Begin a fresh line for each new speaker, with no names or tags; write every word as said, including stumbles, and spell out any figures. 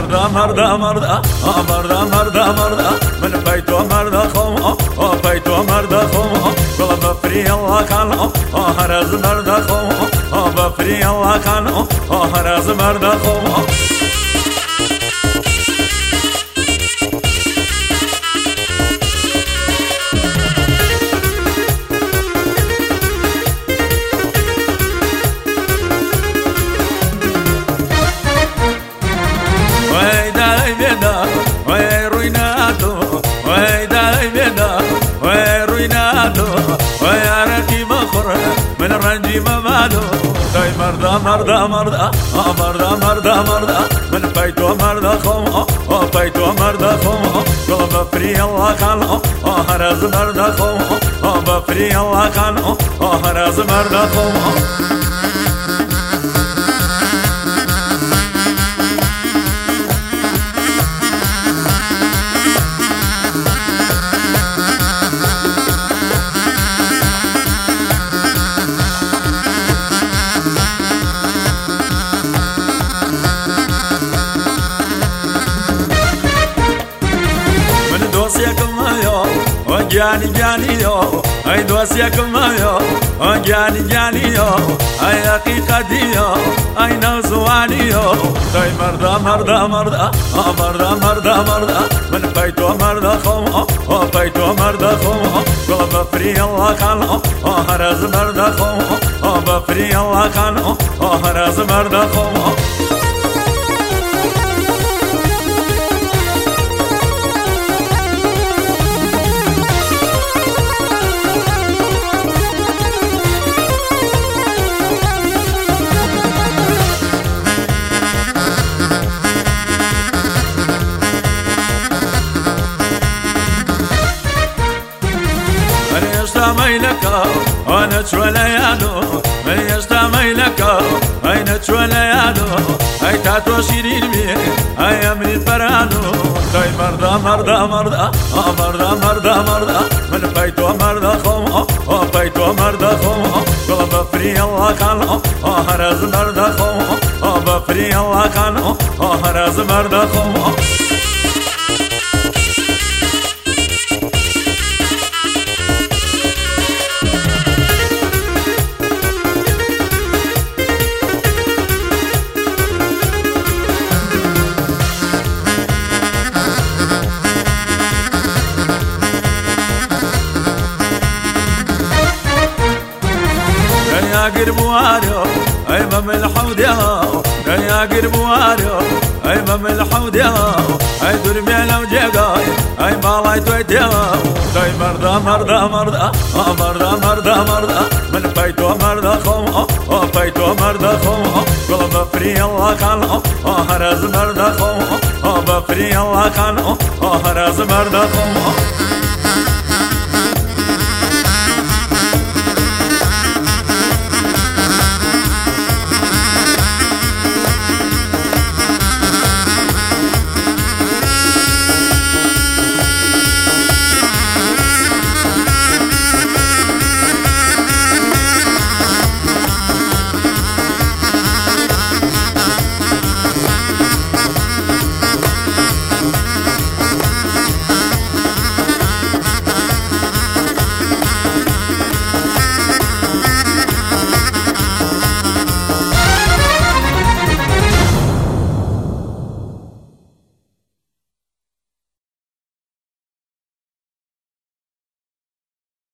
مردا مردا مردا مردا مردا مردا من بيتو مردا خوم بيتو مردا خوم والله بفري الله كان هرز مردا خوم بفري الله كان هرز مردا خوم وي رويناتو وي داي بيدا وي رويناتو وي عركي بخر من الرنجي ممالو داي مردا مردا مردا مردا مردا مردا من بيتو مردا خوم بيتو مردا خوم والله بفري الله كان هرز مردا خوم بفري الله كان هرز مردا خوم جاني جاني يو اي دوسيكم يو جاني جاني يو اي حقيقتي يو اي نوزواني يو داي مردا مردا مردا مردا مردا مردا من بيتو مردا خوم بيتو مردا خوم والله بفري الله كان هرز مردا خوم بفري الله كان هرز مردا خوم ميلك انا توليانو اي استميلك اين توليانو اي تاتو شيرين بي اي امري الفرانو داي مردا مردا مردا مردا مردا مردا من بيتو مردا خوم بيتو مردا خوم والله بفري الله كان هرز مردا خوم بفري الله كان هرز مردا خوم يا قربواريو اي مم الحوديو يا قربواريو اي مم الحوديو اي درمي لو جاي اي مالاي تويتيو داي مردا مردا مردا مردا مردا مردا من بيتو مردا خوم بيتو مردا خوم والله بفري الله كان هرز مردا خوم بفري الله كان هرز مردا خوم